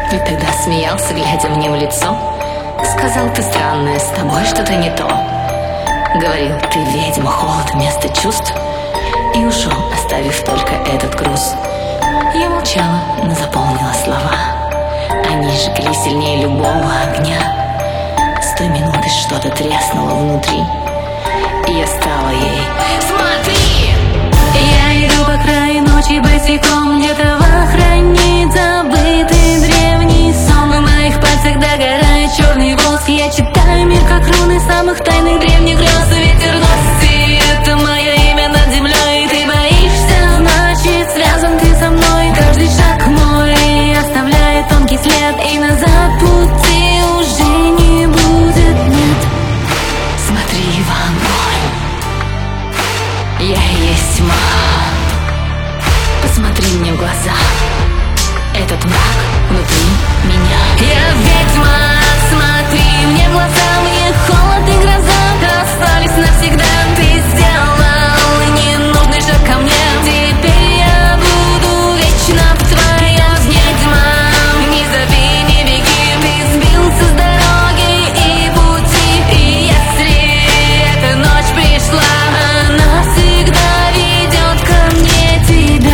И тогда смеялся, глядя мне в лицо. Сказал: ты странная, с тобой что-то не то. Говорил: ты ведьма, холод вместо чувств. И ушел, оставив только этот груз. Я молчала, но заполнила слова. Они жгли сильнее любого огня. С той минуты что-то треснуло внутри, и я стала ей: смотри! Я иду по краю ночи босиком, где-то охранит забытый древний сон. В моих пальцах догорает черный воск. Я читаю мир как руны самых тайных древних грез. Ветер носит это мое имя над землей. Ты боишься, значит связан ты со мной. Каждый шаг мой оставляет тонкий след, и назад пути уже не будет, нет. Смотри в огонь, я и есть тьма. Посмотри мне в глаза, этот мрак внутри меня. Я ведьма, смотри мне в глаза. Мне холод и гроза остались навсегда. Ты сделал ненужный шаг ко мне. Теперь я буду вечно твоя ведьма. Не зови, не беги, ты сбился с дороги и пути. И если эта ночь пришла, она всегда ведет ко мне тебя.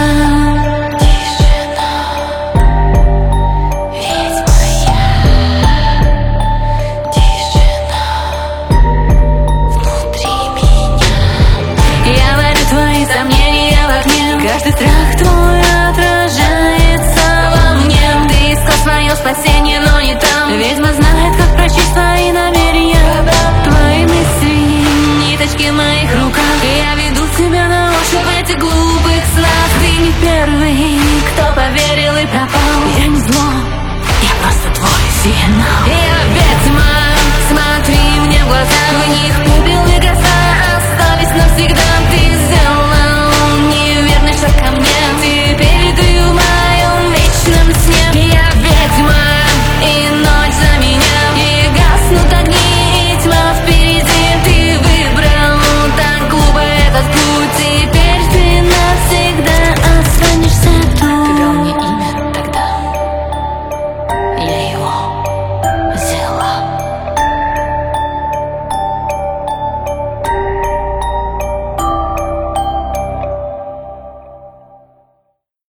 Каждый страх твой отражается во мне. Ты искал свое спасение, но не там. Ведьма знает, как прочесть твои намерения. Твои мысли, ниточки в моих руках. Я веду тебя на ощупь в этих глупых снах. Ты не первый, кто поверил и пропал. Я не зло, я просто твой сигнал. Я ведьма, смотри мне в глаза. В них пепел и гроза остались навсегда. Ты